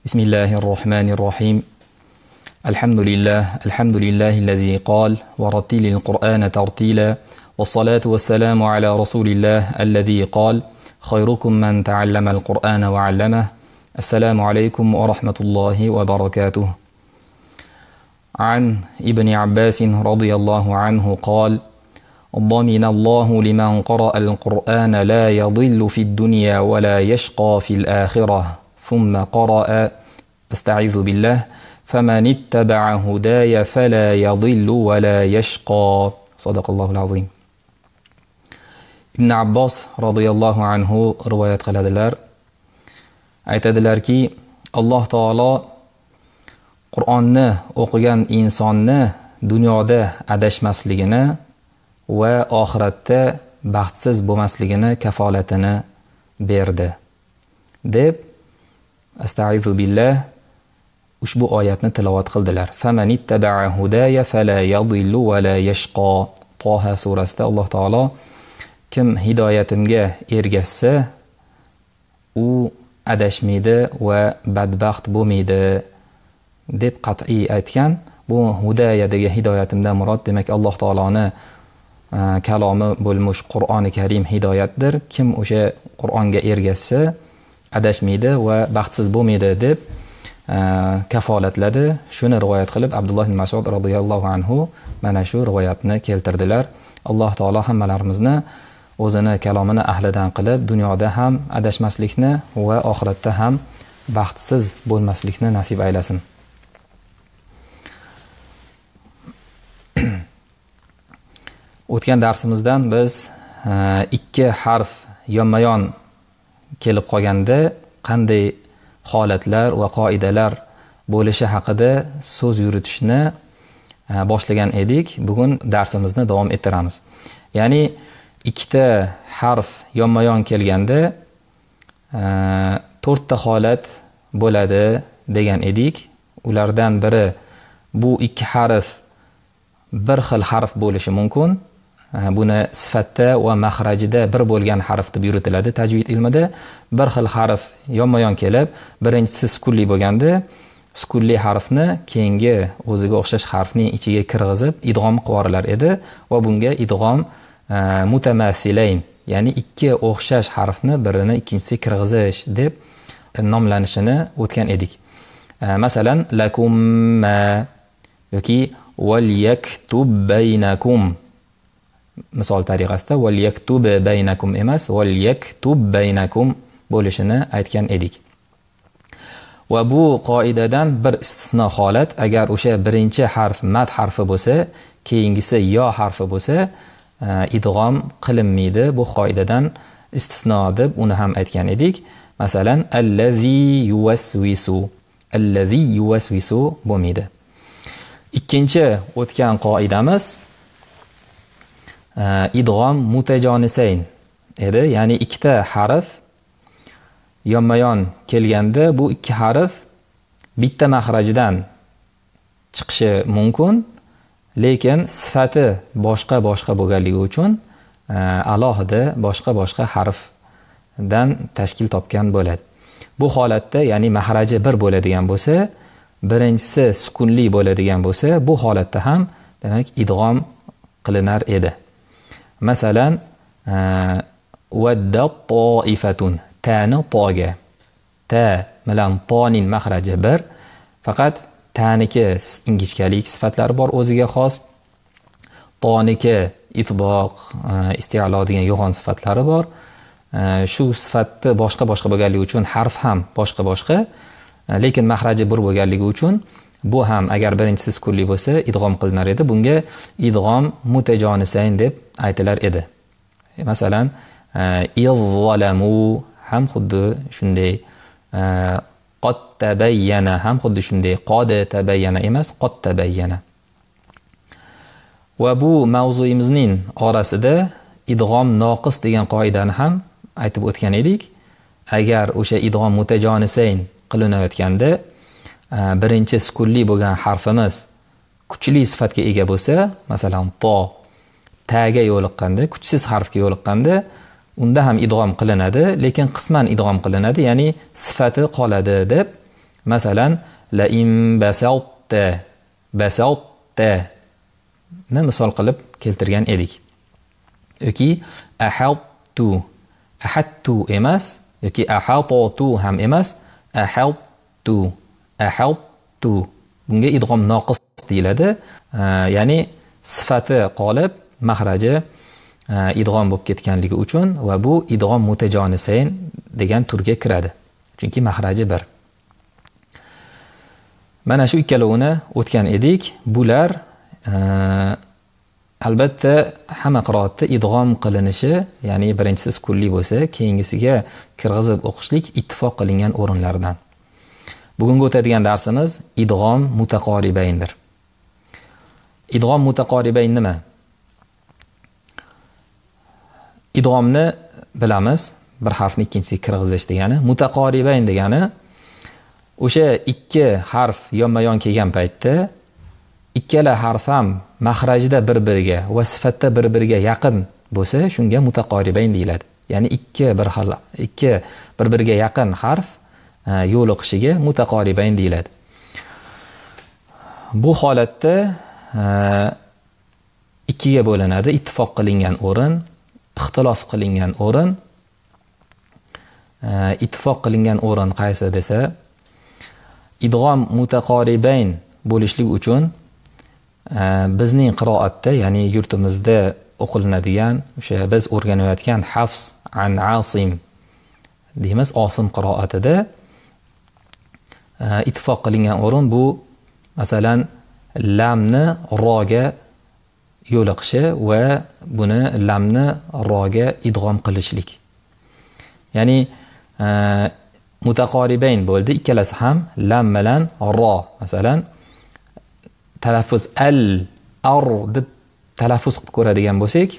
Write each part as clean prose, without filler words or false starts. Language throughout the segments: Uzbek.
بسم الله الرحمن الرحيم الحمد لله الذي قال ورتل القرآن ترتيلا والصلاة والسلام على رسول الله الذي قال خيركم من تعلم القرآن وعلمه السلام عليكم ورحمة الله وبركاته. عن ابن عباس رضي الله عنه قال ضمن الله لمن قرأ القرآن لا يضل في الدنيا ولا يشقى في الآخرة ثم قرأ استعيذ بالله فمن اتبع هداي فلا يضل ولا يشقى صدق الله العظيم. Ibn Abbos radhiyallohu anhu rivoyat qiladilar. Aytadilarki, Alloh taolo Qur'onni o'qigan insonni dunyoda adashmasligini va oxiratda baxtsiz bo'lmasligini kafolatini berdi deb astag'izu billah ushbu oyatni tilovat qildilar. Famanittaba'a hudaya fala yadhillu va la yashqa. Toha surasida Alloh taolo kim hidoyatimga ergashsa u adashmaydi va badbaxt bo'lmaydi deb qat'iy aytgan. Bu hudayadagi hidoyatimdan murod demak Alloh taoloni kalomi bo'lmuş Qur'oni Karim hidoyatdir. Kim o'sha Qur'onga ergashsa adashmaydi va baxtsiz bo'lmaydi deb kafolatladi. Shuni rivoyat qilib Abdulloh ibn Mas'ud radhiyallohu anhu mana shu rivoyatni keltirdilar. Alloh taolo hammalarimizni o'zini kalomini ahlidan qilib dunyoda ham adashmaslikni va oxiratda ham baxtsiz bo'lmaslikni nasib aylasin. O'tgan darsimizdan biz ikki harf yonma-yon kelib qolganda qanday holatlar va qoidalar bo'lishi haqida so'z yuritishni boshlagan edik. Bugun darsimizni davom ettiramiz. Ya'ni ikkita harf yonma-yon kelganda to'rtta holat bo'ladi degan edik. Ulardan biri bu ikki harf bir xil harf bo'lishi mumkin. Buni sifatda va maxrajida bir bo'lgan harf deb yuritiladi tajvid ilmida. Bir xil harf yonma-yon kelib, birinchisi sukunli bo'lganda, sukunli harfni keyingi o'ziga o'xshash harfning ichiga kirgizib idg'om qilib edi va bunga idg'om mutamassilayn, ya'ni ikki o'xshash harfni birini ikkinchisiga kirgizish deb nomlanishini o'tgan edik. Masalan, lakum yoki wal yaktub baynakum misol tariqasida wal yaktub baynakum emas, wal yaktub baynakum bo'lishini aytgan edik. Va bu qoidadan bir istisno holat, agar o'sha birinchi harf mad harfi bo'lsa, keyingisi yo harfi bo'lsa, idg'om qilinmaydi. Bu qoidadan istisno deb uni ham aytgan edik. Masalan, allazi yuwaswisu bo'lmaydi. Ikkinchi o'tgan qoidamiz idg'om mutajonisayn edi. Ya'ni ikkita harf yonma-yon kelganda bu ikki harf bitta maxrajdan chiqishi mumkin, lekin sifati boshqa bo'lganligi uchun alohida boshqa harfdan tashkil topgan bo'ladi. Bu holatda, ya'ni maxraji bir bo'ladigan bo'lsa, birinchisi sukunli bo'ladigan bo'lsa, bu holatda ham demak idg'om qilinar edi. Masalan, wadda toifatun, ta'ni to'ga, ta bilan to'ning maxraji bir, faqat ta'niki ingichkalik sifatlari bor o'ziga xos, to'niki itboq, isti'lo degan yo'g'on sifatlari bor. Shu sifatni boshqa bo'lganligi uchun harf ham boshqa, lekin maxraji bir bo'lganligi uchun bu ham agar birinchisi sukunli bo'lsa idg'om qilinar edi. Bunga idg'om mutajonisayn deb aytilar edi. Masalan, izzalamu ham xuddi shunday, qad tabayyana ham xuddi shunday, qad tabayyana emas, qad tabayyana. Va bu mavzuimizning orasida idg'om noqis degan qoidani ham aytib o'tgan edik. Agar o'sha idg'om mutajonisayn qilinayotganda birinchi sukunli bo'lgan harfimiz kuchli sifatga ega bo'lsa, masalan taga yo'liqqanda, kuchsiz harfga yo'liqqanda, unda ham idg'om qilinadi, lekin qisman idg'om qilinadi, ya'ni sifati qoladi deb Masalan, la in basawta ni misol qilib keltirgan edik. Yoki ahadtu emas, yoki ahatotu ham emas, ahadtu. Bunga idg'om noqis deyiladi. Ya'ni sifati qolib, mahraji idg'om bo'lib ketganligi uchun va bu idg'om mutajonisayn degan turga kiradi. Chunki mahraji bir. Mana shu ikkalovini o'tgan edik. Bular albatta hamma qiroatda idg'om qilinishi, ya'ni birinchisi sukunli bo'lsa, keyingisiga kirg'izib o'qishlik ittifoq qilingan o'rinlardan. Bugungi o'tadigan darsimiz idg'om mutaqoribayndir. Idg'om mutaqoribayn nima? Idg'omni bilamiz, bir harfni ikkinchisiga kirg'izish degani. Mutaqoribayn degani o'sha ikki harf yonma-yon kelgan paytda ikkala harf ham mahrajida bir-biriga va sifatda bir-biriga yaqin bo'lsa, shunga mutaqoribayn deyiladi. Ya'ni ikki bir-biriga yaqin harf yo'liqishiga mutaqoribayn deyiladi. Bu holatda ikkiga bo'linadi: ittifoq qilingan o'rin, ixtilof qilingan o'rin. Ittifoq qilingan o'rin qaysi desa, idg'om mutaqoribayn bo'lishlik uchun bizning qiroatda, ya'ni yurtimizda o'qilinadigan, o'sha biz o'rganayotgan Hafs an Asim deymiz, Osim qiroatida ittifoq qilingan o'rin bu masalan lamni roga yo'liqishi va buni lamni roga idg'om qilishlik. Ya'ni mutaqoribayn bo'ldi, ikkalasi ham lam bilan ro. Masalan, talaffuz ar deb talaffuz qilib ko'radigan bo'lsak,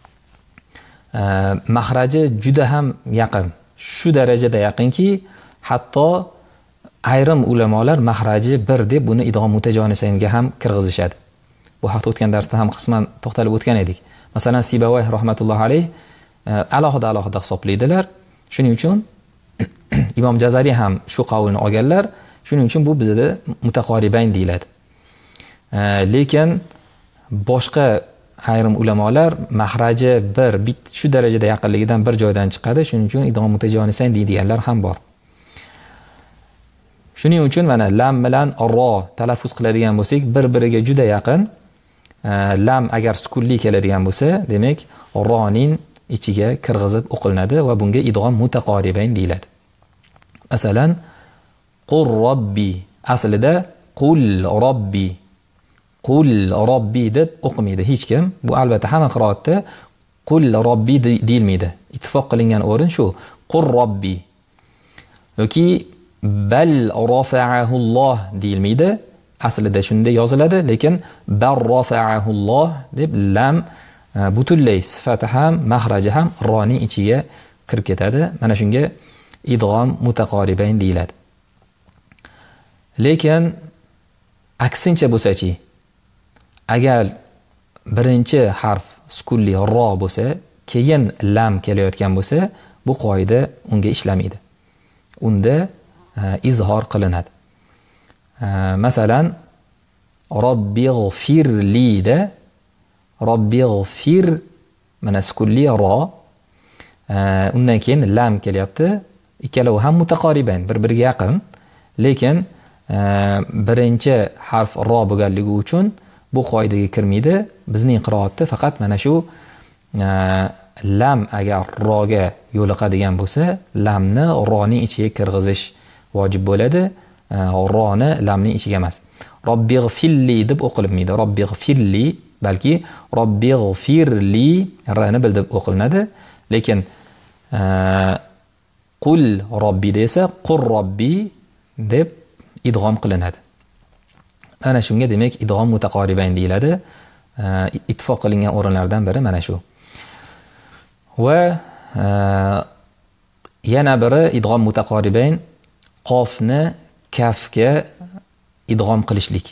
mahraji juda ham yaqin. Shu darajada yaqinki, hatto ayrim ulamolar mahraji bir deb buni idg'om mutajonisaynga ham kirgizishadi. Bu haqda o'tgan darsda ham qisman to'xtalib o'tgan edik. Masalan, Sibawayh rahmatullohi alayh alohida hisoblaydilar. Shuning uchun Imom Jazari ham shu qavlni olganlar. Shuning uchun bu bizda mutaqoribayn deyiladi. Lekin boshqa ayrim ulamolar mahraji shu darajada yaqinligidan bir joydan chiqadi. Shuning uchun idg'om mutajonisayn deydiganlar ham bor. Shuning uchun mana lam bilan ro talaffuz qiladigan bo'lsak, bir-biriga juda yaqin. Lam agar sukunli keladigan bo'lsa, demak roning ichiga kirg'izib o'qilinadi va bunga idg'om mutaqoribayn deyiladi. Masalan, qur robbi aslida qul robbi deb o'qimaydi hech kim. Bu albatta hamma qiroatda qul robbi deyilmaydi. Ittifoq qilingan o'rin shu, qur robbi. Yoki bal rafa'ahulloh deyilmaydi. Aslida shunday yoziladi, lekin bal rafa'ahulloh deb lam butunlay sifati ham, mahraji ham roning ichiga kirib ketadi. Mana shunga idg'om mutaqoribayn deyiladi. Lekin aksincha bo'lsa-chi, agar birinchi harf sukunli ro bo'lsa, keyin lam kelayotgan bo'lsa, bu qoida unga ishlamaydi. Unda izhor qilinadi. Masalan, robbighfirli da robbighfir mana sukunli ro, undan keyin lam kelyapti. Ikkalovi ham mutaqoribayn, bir-biriga yaqin, lekin birinchi harf ro bo'lganligi uchun bu qoidaga kirmaydi. Bizning qiroatda faqat mana shu lam agar roga yo'liqadigan bo'lsa, lamni roning ichiga kirg'izish vojib bo'ladi. Roni lamning ichiga emas. Robbighfirli deb o'qilmaydi. Robbighfirli, balki robbighfirli rani bildirib o'qilinadi. Lekin qul robbi desa qur robbi deb idg'om qilinadi. Ana shunga demak idg'om mutaqoribayn deyiladi. Ittifoq qilingan o'rinlardan biri mana shu. Va yana biri idg'om mutaqoribayn, qofni kafga idg'om qilishlik.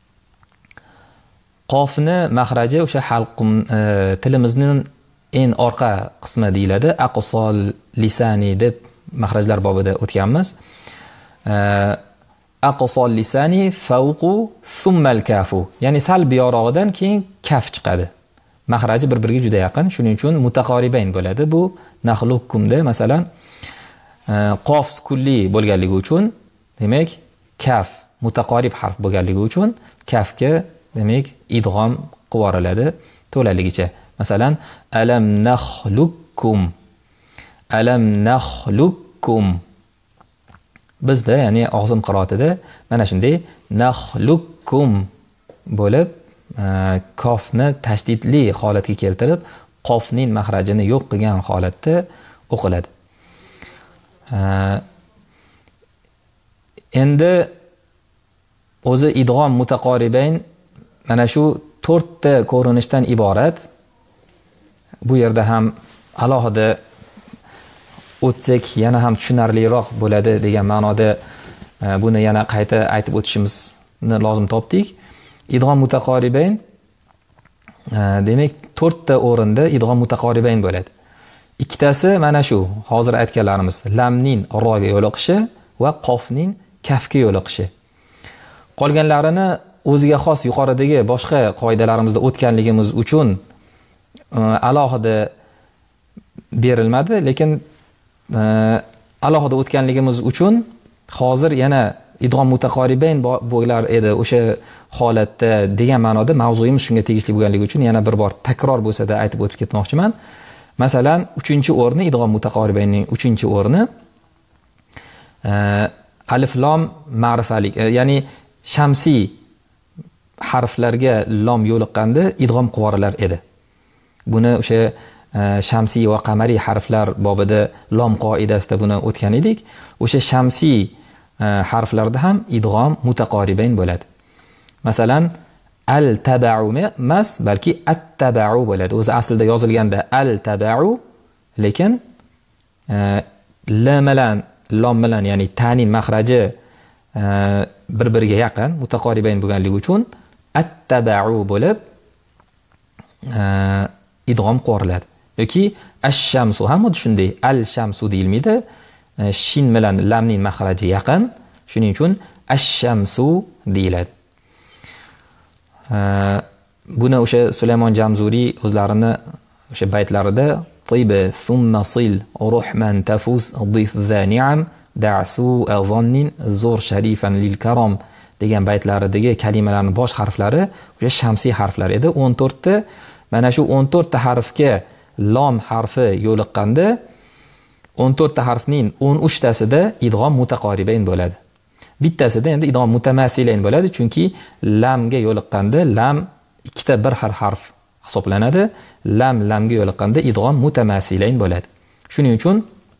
Qofni mahraji o'sha tilimizning eng orqa qismi deyiladi. Aqsol lisani deb mahrajlar bobida o'tganmiz. aqsol lisani fawqu thummal kafu. Ya'ni sal buyorog'idan keyin kaf chiqadi. Mahraji bir-biriga juda yaqin, shuning uchun mutaqoribayn bo'ladi. Bu naxlukumda masalan qof kulli bo'lganligi uchun, demak kaf mutaqorib harf bo'lganligi uchun kafga demak idg'om qilib yuboriladi to'laligicha. Masalan alam naxlukum, alam naxlukum. Bizda ya'ni og'zim qiroatida mana shunday naxlukum bo'lib kofni tashdidli holatga keltirib qofning mahrajini yo'q qilgan holatda o'qiladi. Endi o'zi idg'om mutaqoribayn mana shu 4 ta ko'rinishdan iborat. Bu yerda ham alohida o'tsak yana ham tushunarliroq bo'ladi degan ma'noda buni yana qayta aytib o'tishimizni lozim topdik. Idg'om mutaqoribayn demak 4 ta o'rinda idg'om mutaqoribayn bo'ladi. Ikkitasi mana shu hozir aytganlarimiz lamning roga yo'liqishi va qofning kafga yo'liqishi. Qolganlarini o'ziga xos yuqoridagi boshqa qoidalarimizda o'tganligimiz uchun alohida berilmadi, lekin alohida o'tganligimiz uchun hozir yana idg'om mutaqoribayn bo'lar edi o'sha holatda degan ma'noda mavzuimiz shunga tegishli bo'lganligi uchun yana bir bor takror bo'lsa-da aytib o'tib ketmoqchiman. Masalan, 3-o'rni idg'om mutaqoribaynning 3-o'rni alif lom ma'rifalik, ya'ni shamsiy harflarga lom yo'liqqanda idg'om qilib yuborilar edi. Buni o'sha shamsiy va qamariy harflar bobida lom qoidasida buni o'tgan edik. O'sha shamsiy harflarda ham idg'om mutaqoribayn bo'ladi. Masalan, al-taba'u emas, balki at-taba'u bo'ladi. O'zi aslida yozilganda al-taba'u, lekin lam bilan lom bilan, ya'ni ta'nin mahraji bir-biriga yaqin mutaqoribayn bo'lganligi uchun at-taba'u bo'lib idg'om qo'riladi. Yoki ash-shamsu ham xuddi shunday al-shamsu deyilmaydi. Shin bilan lamning mahraji yaqin, shuning uchun ash-shamsu deyiladi. Buni o'sha Sulaymon Jamzuriy o'zlarini o'sha baytlarida tiba thumma sil ruhman tafuz dif zani'am da'su azannin zur sharifan lil karam degan baytlaridagi kalimalarning bosh harflari o'sha shamsiy harflar edi. 14 ta. Mana shu 14 ta harfga lom harfi yo'liqqanda 14 ta harfning 13 tasida idg'om mutaqoribayn bo'ladi. Bittasida endi idg'om mutamassilayn bo'ladi, chunki lamga yo'liqqanda lam ikkita bir harf hisoblanadi. Lamga yo'liqqanda idg'om mutamassilayn bo'ladi. Shuning uchun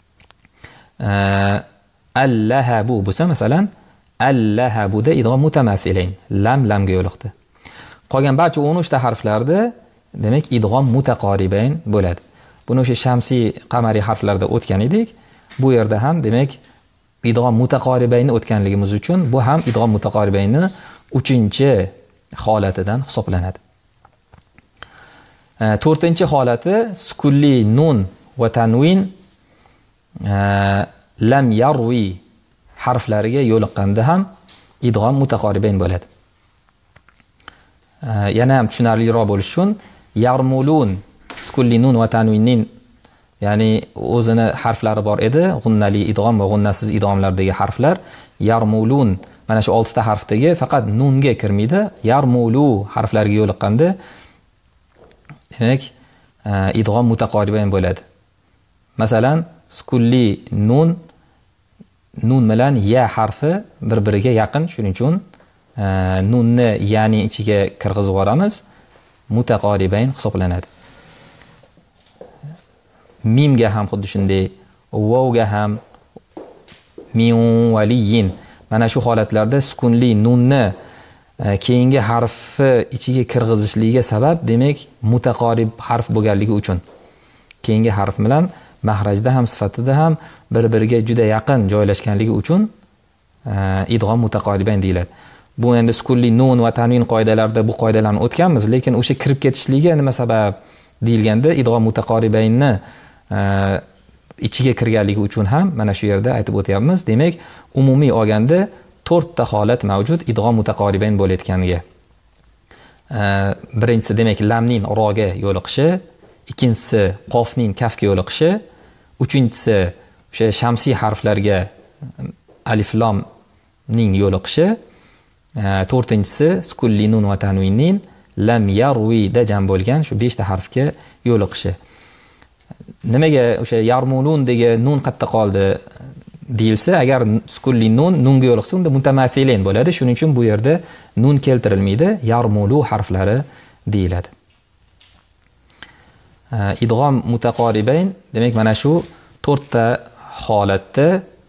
al-lahabu bo'lsa masalan al-lahabuda idg'om mutamassilayn, lamga yo'liqdi. Qolgan barcha 13 ta harflarda demak idg'om mutaqoribayn bo'ladi. Buni o'sha shamsiy qamariy harflarda o'tgan edik. Bu yerda ham demak idg'om mutaqoribaynni o'tganligimiz uchun bu ham idg'om mutaqoribaynni 3-holatidan hisoblanadi. 4-holati sukunli nun va tanvin lam yarwi harflariga yo'liqqanda ham idg'om mutaqoribayn bo'ladi. Yana ham tushunarliroq bo'lish uchun yarmulun sukunli nun va tanvinning ya'ni o'zini harflari bor edi, g'unnali idg'om va g'unnasiz idg'omlardagi harflar. Yarmulun mana shu 6 ta harfdagi faqat nunga kirmaydi. Yarmulu harflariga yo'liqqanda demak idg'om mutaqoribayn bo'ladi. Masalan, sukunli nun bilan ya harfi bir-biriga yaqin, shuning uchun nunni ya'ni ichiga kirg'izib yuboramiz, mutaqoribayn hisoblanadi. Mimga ham xuddi shunday, vovga ham min valiyin. Mana shu holatlarda sukunli nunni keyingi harfi ichiga kirg'izishligiga sabab demak mutaqorib harf bo'lganligi uchun. Keyingi harf bilan mahrajda ham sifatida ham bir-biriga juda yaqin joylashganligi uchun idg'om mutaqoribayn deyiladi. Bu endi sukunli nun va tanvin qoidalarida bu qoidalarni o'tganmiz, lekin o'sha kirib ketishligi nima sabab deyilganda idg'om mutaqoribaynni ichiga kirganligi uchun ham mana shu yerda aytib o'tyapmiz. Demak, umumiy olganda to'rtta holat mavjud idg'om mutaqoribayn bo'layotganiga. Birinchisi demak lamning roga yo'liqishi, ikkinchisi qofning kafga yo'liqishi, uchinchisi o'sha shamsiy harflarga alif lamning yo'liqishi, to'rtinchisi sukunli nun va tanvinning lam yarvida jam bo'lgan shu 5 ta harfga yo'liqishi. Nimaga o'sha yarmulun degan nun qayerda qoldi deyilsa, agar sukunli nunga yo'liqsa, unda mutamathilin bo'ladi. Shuning uchun bu yerda nun keltirilmaydi, yarmulu harflari deyiladi. Idg'om mutaqoribayn demak mana shu 4 ta holatda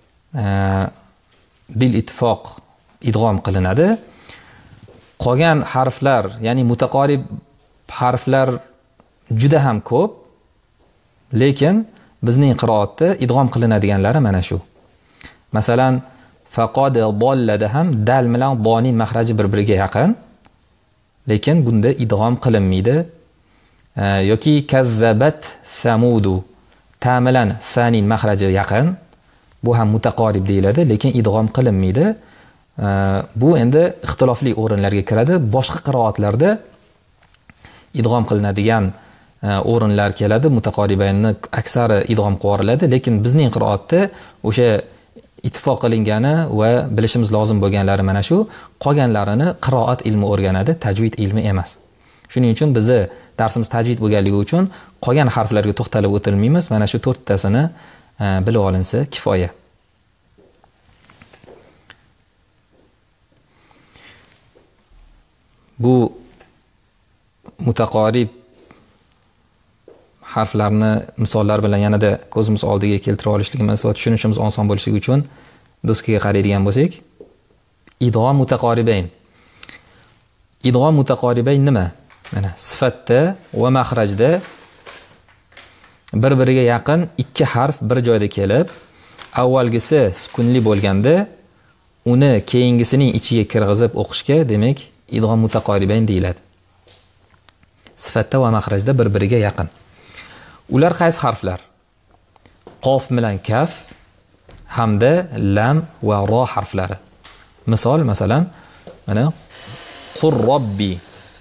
bil ittifoq idg'om qilinadi. Qolgan harflar, ya'ni mutaqorib harflar juda ham ko'p, lekin bizning qiroatda idg'om qilinadiganlari mana shu. Masalan, faqad dallada ham dal bilan doning mahraji bir-biriga yaqin, lekin bunda idg'om qilinmaydi. Yoki kazzabat samudu ta bilan saning mahraji yaqin, bu ham mutaqorib deyiladi, lekin idg'om qilinmaydi. Bu endi ixtilofli o'rinlarga kiradi. Boshqa qiroatlarda idg'om qilinadigan o'rinlar keladi. Mutaqoribaynni aksari idg'om qo'riladi, lekin bizning qiroatda o'sha ittifoq qilingani va bilishimiz lozim bo'lganlari mana shu. Qolganlarini qiroat ilmi o'rganadi, tajvid ilmi emas. Shuning uchun bizni darsimiz tajvid bo'lganligi uchun qolgan harflarga to'xtalib o'tilmaymiz. Mana shu 4 tasini bilib olinsa kifoya. Bu mutaqorib harflarni misollar bilan yanada ko'zimiz oldiga keltirib olishligimiz va tushunishimiz oson bo'lishligi uchun doskaga qaraydigan bo'lsak, idg'om mutaqoribayn. Idg'om mutaqoribayn nima? Mana sifatda va maxrajda bir-biriga yaqin 2 harf bir joyda kelib, avvalgisi sukunli bo'lganda uni keyingisining ichiga kirg'izib o'qishga demak idg'om mutaqoribayn deyiladi. Sifatda va maxrajda bir-biriga yaqin. Ular qaysi harflar? Qof bilan kaf hamda lam va ro harflari. Misol, masalan, mana qur robbi.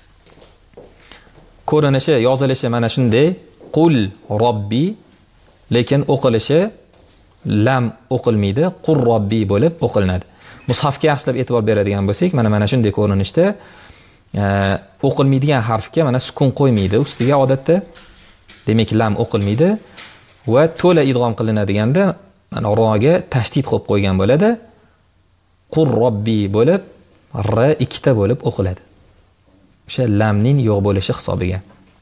Ko'rinishi, yozilishi mana shunday, qul robbi, lekin o'qilishi lam o'qilmaydi, qur robbi bo'lib o'qilinadi. Mushafga yaxshilab e'tibor beradigan bo'lsak, mana shunday ko'rinishda o'qilmaydigan harfga mana sukun qo'ymaydi ustiga odatda. Demak, lam o'qilmaydi va to'la idg'om qilinadiganida mana roga tashdid qo'yib qo'ygan bo'ladi. Qur robbi bo'lib r 2 ta bo'lib o'qiladi. O'sha lamning yo'q bo'lishi hisobiga.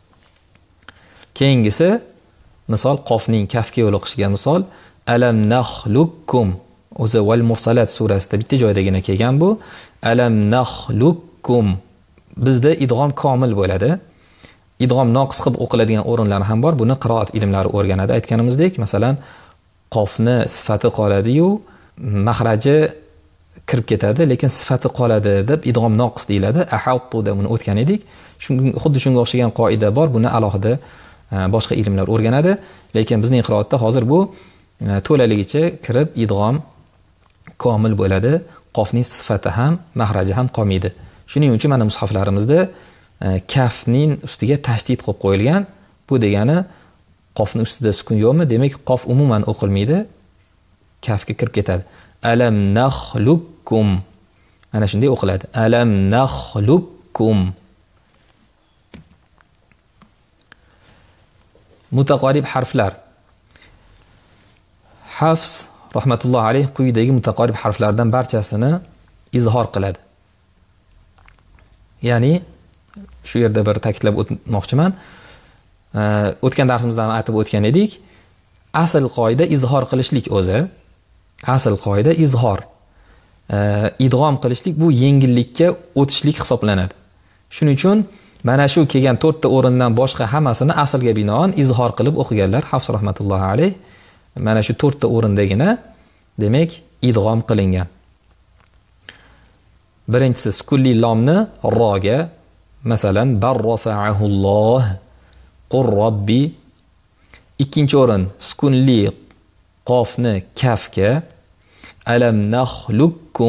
Keyingisi misol qofning kafga yo'liqishiga misol alam nakhlukum. O'zi Val Mursalat surasida bitta joydagina kelgan bu. Alam nakhlukum. Bizda idg'om komil bo'ladi. Idg'om noqis qilib o'qiladigan o'rinlar ham bor. Buni qiroat ilmlari o'rganadi. Aytganimizdek, masalan, qofni sifati qoladi-yu, mahraji kirib ketadi, lekin sifati qoladi deb idg'om noqis deyiladi. Ahawtu da buni o'tgan edik. Xuddi shunga o'xshagan qoida bor. Buni alohida boshqa ilmlar o'rganadi, lekin bizning qiroatda hozir bu to'laligicha kirib idg'om komil bo'ladi. Qofning sifati ham, mahraji ham qolmaydi. Shuning uchun mana mushaflarimizda kafning ustiga tashdid qo'yib qo'yilgan. Bu degani qofning ustida sukun yo'qmi? Demak, qof umuman o'qilmaydi, kafga kirib ketadi. Alam nakhlukum. Mana shunday o'qiladi. Alam nakhlukum. Mutaqorib harflar. Hafs rahmatullohi alayh quyidagi mutaqorib harflardan barchasini izhor qiladi. Ya'ni shu yerda bir ta'kidlab o'tmoqchiman. O'tgan darsimizda ham aytib o'tgan edik. Asl qoida izhor qilishlik o'zi. Asl qoida izhor. Idg'om qilishlik bu yengillikka o'tishlik hisoblanadi. Shuning uchun mana shu kelgan 4 ta o'rindan boshqa hammasini aslga binoan izhor qilib o'qiganlar Hafs rahmatullohi alayh. Mana shu 4 ta o'rindagina demak idg'om qilingan. Birinchisi sukunli lomni roga, masalan barrafa'ahulloh, qur robbi. Ikkinchi o'rin sukunli qofni kafga, alam nakhlukum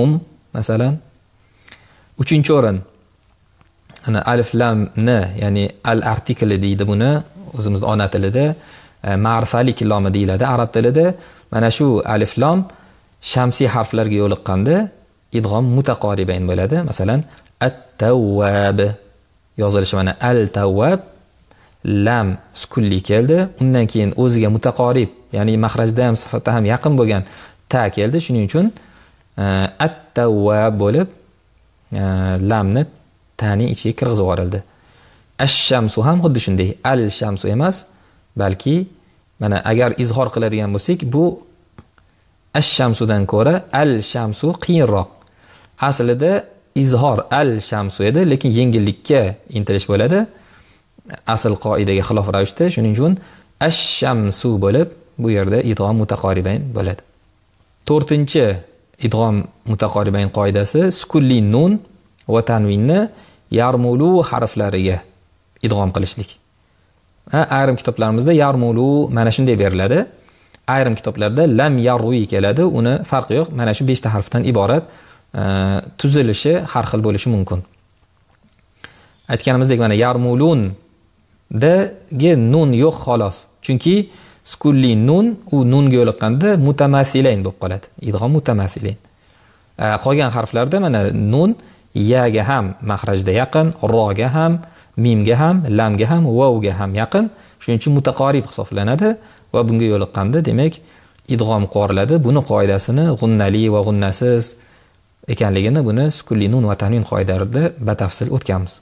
masalan. 3-o'rin. Ana alif lam ni, ya'ni al artikli deydi buni o'zimizning ona tilida, ma'rifalik lomi deyiladi arab tilida. Mana shu alif lam shamsiy harflarga yo'liqqanda idg'om mutaqoribayn bo'ladi. Masalan, at-tawwab yozilishi mana al-tawwab, lam sukunli keldi. Undan keyin o'ziga mutaqorib, ya'ni mahrajda ham sifatda ham yaqin bo'lgan ta keldi. Shuning uchun at-tawwab bo'lib lamni ta'ning ichiga kirgizib yuborildi. Ash-shamsu ham xuddi shunday. Al-shamsu emas, balki mana agar izhor qiladigan bo'lsak, bu ash-shamsudan ko'ra al-shamsu qiyinroq. Aslida izhor al-shamsu edi, lekin yengillikka intilish bo'ladi. Asl qoidaga xilof ravishda. Shuning uchun ash-shamsu bo'lib bu yerda idg'om mutaqoribayn bo'ladi. 4-chi idg'om mutaqoribayn qoidasi sukunli nun va tanvinni yarmulu harflariga idg'om qilishlik. Ayrim kitoblarimizda yarmulu mana shunday beriladi. Ayrim kitoblarda lam yarwi keladi. Uni farqi yo'q. Mana shu 5 ta harfdan iborat. Tuzilishi har xil bo'lishi mumkin. Aytganimizdek mana yarmulun dagi nun yo'q xolos. Chunki sukunli nun u nunga yo'liqqanda mutamathilayn bo'lib qoladi. Idg'om mutamathilayn. Qolgan harflarda mana nun yaga ham mahrajda yaqin, roga ham, mimga ham, lamga ham, vovga ham yaqin. Shuning uchun mutaqorib hisoblanadi va bunga yo'liqqanda demak idg'om qo'riladi. Buni qoidasini g'unnali va g'unnasiz ekanligini buni sukunli nun va tanvin qoidalarida batafsil o'tganmiz.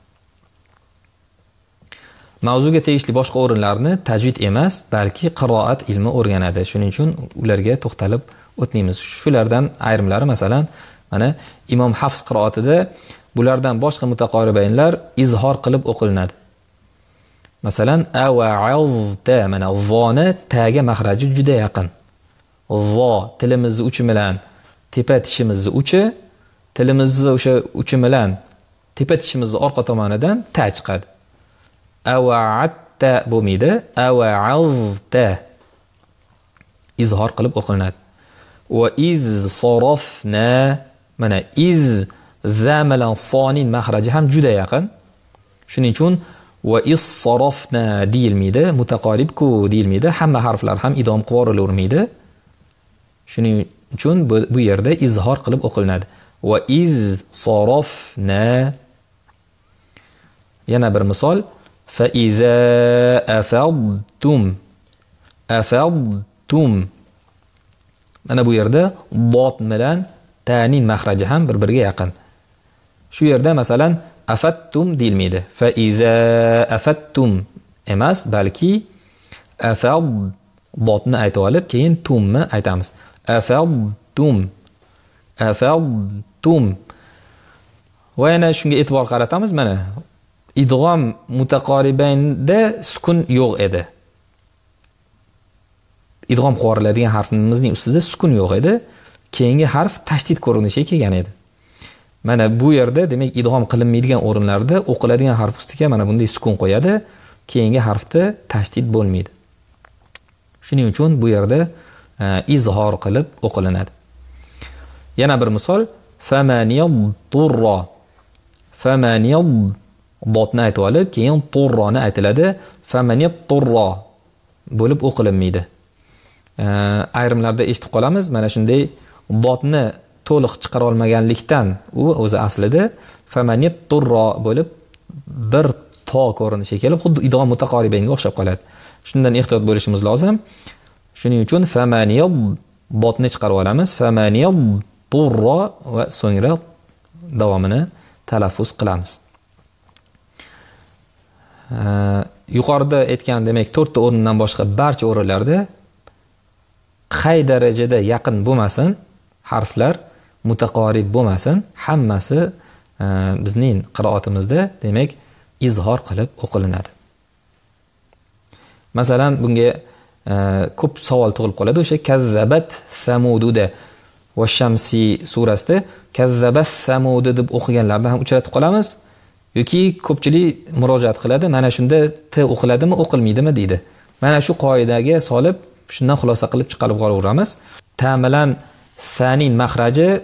Mavzuga tegishli boshqa o'rinlarni tajvid emas, balki qiroat ilmi o'rganadi. Shuning uchun ularga to'xtalib o'tmaymiz. Shulardan ayrimlari masalan mana Imom Hafs qiroatida bulardan boshqa mutaqoribaynlar izhor qilib o'qilinadi. Masalan awa'azta, mana voni taga mahraji juda yaqin. Vo tilimizning uchi bilan tepa tishimizning uchi, tilimizning o'sha uchi bilan tepa tishimizning orqa tomonidan ta chiqadi. Awa'atta bo'lmaydi, awa'azta izhor qilib o'qilinadi. Va iz sarafna, mana iz zamalan sonin mahraji ham juda yaqin. Shuning uchun va iz sarafna deyilmaydi, mutaqorib-ku deyilmaydi. Hamma harflar ham idg'om qilib yuborilmaydi. Shuning uchun bu yerda izhor qilib o'qilinadi. Va iz sarafna. Yana bir misol, fa iza afadtum, afadtum. Mana bu yerda dot bilan ta'ning mahraji ham bir-biriga yaqin. Shu yerda masalan afattum deyilmaydi. Fa iza afattum emas, balki afad dotni aytib olib, keyin tumni aytamiz. Afadtum, afadtum. Va yana shunga e'tibor qaratamiz. Mana idg'om mutaqoribaynda sukun yo'q edi. Idg'om qo'riladigan harfimizning ustida sukun yo'q edi. Keyingi harf tashdid ko'rinishiga kelgan edi. Mana bu yerda demak idg'om qilinmaydigan o'rinlarda o'qiladigan harf ustiga mana bunday sukun qo'yadi. Keyingi harfda tashdid bo'lmaydi. Shuning uchun bu yerda izhor qilib o'qilinadi. Yana bir misol, famaniyad turra. Famaniyad dotni aytib olib, keyin turroni aytiladi. Famaniyad turra bo'lib o'qilinmaydi. Ayrimlarda eshitib qolamiz, mana shunday dotni to'liq chiqara olmaganlikdan u o'zi aslida famaniyat turro bo'lib bir to ko'rinishiga kelib, xuddi idg'om mutaqoribaynga o'xshab qoladi. Shundan ehtiyot bo'lishimiz lozim. Shuning uchun famaniyat dotni chiqarib olamiz. Famaniyat turro va so'ngra davomini talaffuz qilamiz. Yuqorida aytgan demak 4 ta o'rindan boshqa barcha o'rinlarda qay darajada yaqin bo'lmasin, harflar mutaqorib bo'lmasin, hammasi bizning qiroatimizda demak izhor qilib o'qilinadi. Masalan, bunga ko'p savol tug'ilib qoladi. O'sha kazzabat samududa va shamsi surasida kazzabat samud deb o'qiganlardan ham uchratib qolamiz. Yoki ko'pchilik murojaat qiladi, mana shunda t o'qiladimi, o'qilmaydimi deydi. Mana shu qoidaga solib, shundan xulosa qilib chiqarib qolaveramiz. Ta bilan saning mahraji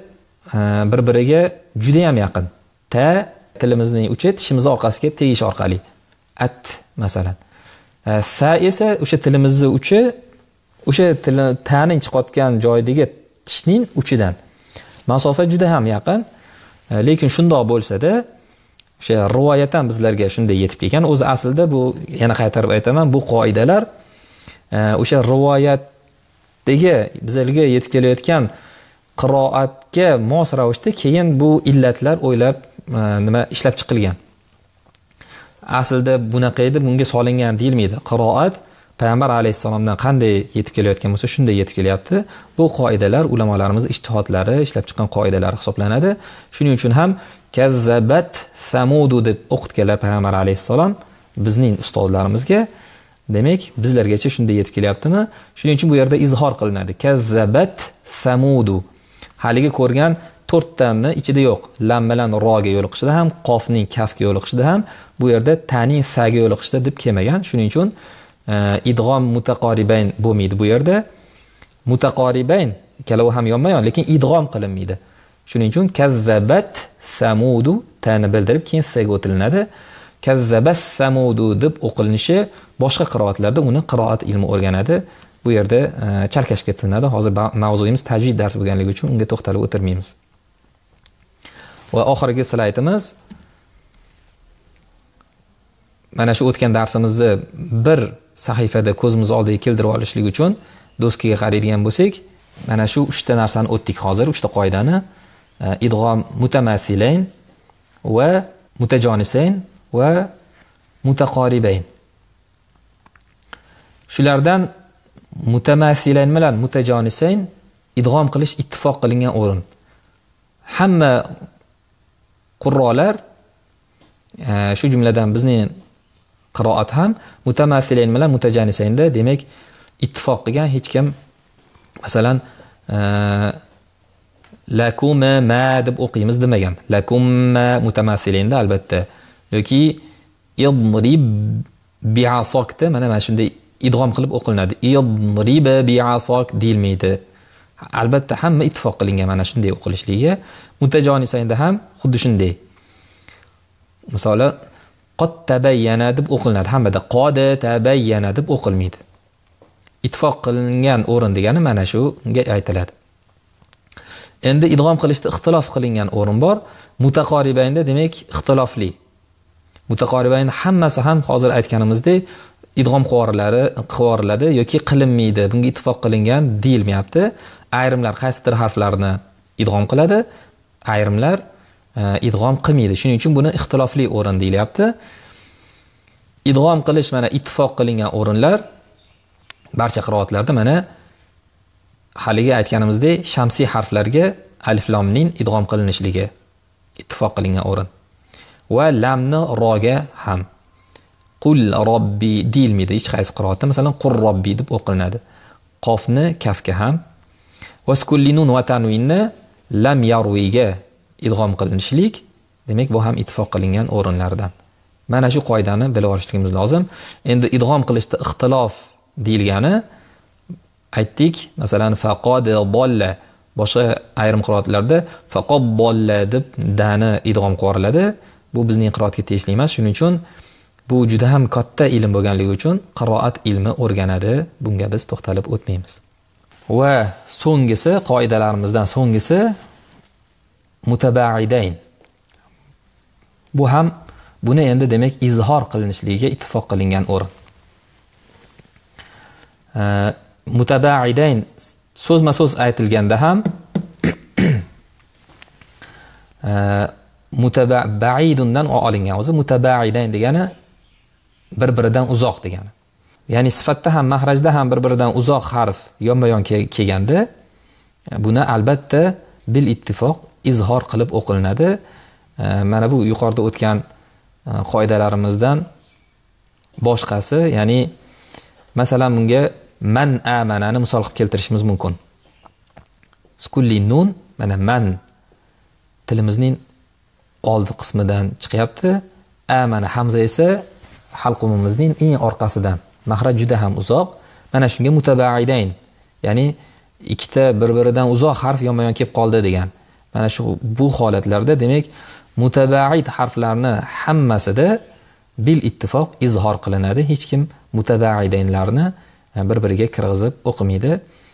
bir-biriga juda ham yaqin. Ta tilimizning uchi tishimiz orqasiga tegish orqali. At masalan. Sa esa o'sha tilimizning uchi o'sha ta'ning chiqayotgan joydagi tishning uchidan. Masofa juda ham yaqin. Lekin shundoq bo'lsa-da, o'sha rivoyatan bizlarga shunday yetib kelgan. O'zi aslida bu, yana qaytarib aytaman, bu qoidalar o'sha rivoyatdagi bizlarga yetib kelayotgan qiroatga mos ravishda keyin bu illatlar o'ylab ishlab chiqilgan. Aslida bunaqa edi, bunga solingan deyilmaydi. Qiroat Payg'ambar alayhisalomdan qanday yetib kelayotgan bo'lsa, shunday yetib kelyapti. Bu qoidalar ulamolarimiz ijtihodlari, ishlab chiqqan qoidalar hisoblanadi. Shuning uchun ham kazzabat samudu deb o'qitganlar Payg'ambar alayhisalom bizning ustozlarimizga. Demak, bizlargacha shunday yetib kelyaptimi? Shuning uchun bu yerda izhor qilinadi. Kazzabat samudu. Haligi ko'rgan 4 tani ichida yo'q. Lam bilan roga yo'liqishida ham, qofning kafga yo'liqishida ham, bu yerda taning saga yo'liqishida deb kelmagan. Shuning uchun idg'om mutaqoribayn bo'lmaydi bu yerda. Mutaqoribayn ikkalovi ham yonma-yon, lekin idg'om qilinmaydi. Shuning uchun kazzabat samudu tani bildirib keyin saga o'tilinadi. Kazzabas samudu deb o'qilinishi boshqa qiroatlarda uni qiroat ilmi o'rganadi. Bu yerda chalkashib ketiladi. Hozir mavzuyimiz tajvid darsi bo'lganligi uchun unga to'xtalib o'tirmaymiz. Va oxirgi slaytimiz mana shu o'tgan darsimizni bir sahifada ko'zimiz oldiga keltirib olishlik uchun doskaga qaraydigan bo'lsak, mana shu 3 ta narsani o'tdik hozir, 3 ta qoidani. Idg'om mutamassilayn va mutajonisayn va mutaqoribayn. Shulardan mutamassilayn bilan mutajonisayn idg'om qilish ittifoq qilingan o'rin. Hamma qurrolar shu jumladan bizning qiroat ham mutamassilayn bilan mutajonisaynda, demak, ittifoq qilgan hech kim masalan lakuma ma deb o'qiymiz demagan. Lakuma mutamassilaynda albatta yoki idrib bi'asokda mana shunday idg'om qilib o'qilinadi. Idrib bi'asok deyilmaydi. Albatta hamma ittifoq qilingan mana shunday o'qilishligi. Mutajonisaynda ham xuddi shunday. Masalan, qad tabayyana deb o'qilinadi. Hammada qad tabayyana deb o'qilmaydi. Ittifoq qilingan o'rin degani mana shunga aytiladi. Endi idg'om qilishda ixtilof qilingan o'rin bor. Mutaqoribaynda demak ixtilofli. Mutaqoribayn hammasi ham hozir aytganimizdek idg'om qivoriladi yoki qilinmaydi. Bunga ittifoq qilingan deyilmayapti. Ayrimlar qaysidir harflarni idg'om qiladi, ayrimlar idg'om qilmaydi. Shuning uchun buni ixtilofli o'rin deyilyapti. Idg'om qilish mana ittifoq qilingan o'rinlar barcha qiroatlarda mana haligi aytganimizdek shamsiy harflarga alif lomning idg'om qilinishligi ittifoq qilingan o'rin. Va lamni roga ham qul robbi deyilmaydi hech qaysi qiroatda. Masalan, qur robbi deb o'qilinadi. Qofni kafga ham vaskullinun va tanvinni lam yarwiga idg'om qilinishlik, demak bu ham ittifoq qilingan o'rinlardan. Mana shu qoidani bilib olishligimiz lozim. Endi idg'om qilishda ixtilof deyilgani aytdik, masalan faqad dalla, boshqa ayrim qiroatlarda faqad dalla deb dani idg'om qilinadi. Bu bizning qiroatga tegishli emas. Shuning uchun bu juda ham katta ilm bo'lganligi uchun qiroat ilmi o'rganadi. Bunga biz to'xtalib o'tmaymiz. Va so'nggisi, qoidalarimizdan so'nggisi mutabaidayn. Bu ham buni endi demak izhor qilinishligiga ittifoq qilingan o'rin. Mutabaidayn so'zma-so'z aytilganda ham mutabaidundan olingan. O'zi mutabaidayn degani bir-biridan uzoq degani. Ya'ni sifatda ham mahrajda ham bir-biridan uzoq harf yonma-yon kelganda buni albatta bil ittifoq izhor qilib o'qilinadi. Mana bu yuqorida o'tgan qoidalarimizdan boshqasi, ya'ni masalan bunga man amanani misol qilib keltirishimiz mumkin. Skulli nun, mana man tilimizning oldi qismidan chiqyapti. Amana hamza esa halqumimizning eng orqasidan. Mahraj juda ham uzoq. Mana shunga mutabaidayn, ya'ni ikkita bir-biridan uzoq harf yonma-yon kelib qoldi degan. Mana shu bu holatlarda demak mutabaid harflarni hammasida bil ittifoq izhor qilinadi. Hech kim mutabaidaynlarni bir-biriga kirgizib o'qimaydi.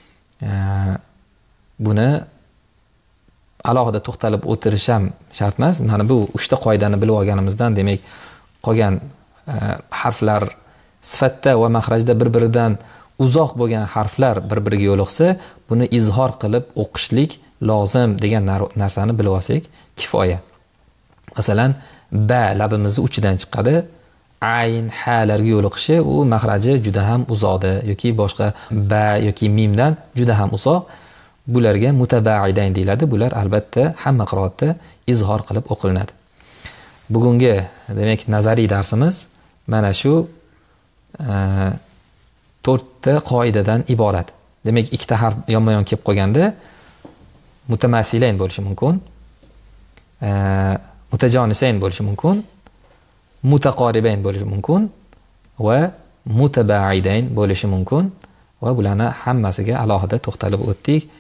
Buni alohida to'xtalib o'tirish ham shart emas. Mana bu 3 ta qoidani bilib olganimizdan demak qolgan harflar sifatda va maxrajda bir-biridan uzoq bo'lgan harflar bir-biriga yo'liqsa, buni izhor qilib o'qishlik lozim degan narsani bilib olsak kifoya. Masalan, ba labimizning uchidan chiqadi. Ayn, halarga yo'liqishi u maxraji juda ham uzoqda yoki boshqa ba yoki mimdan juda ham uzoq. Bularga mutabaidayn deyiladi. Bular albatta hamma qiroatda izhor qilib o'qilinadi. Bugungi demak nazariy darsimiz mana shu 4 ta qoidadan iborat. Demak, ikkita harf yonma-yon kelib qolganda mutamathilayn bo'lishi mumkin, mutajonisayn bo'lishi mumkin, mutaqoribayn bo'lishi mumkin va mutabaidayn bo'lishi mumkin va bularni hammasiga alohida to'xtalib o'tdik.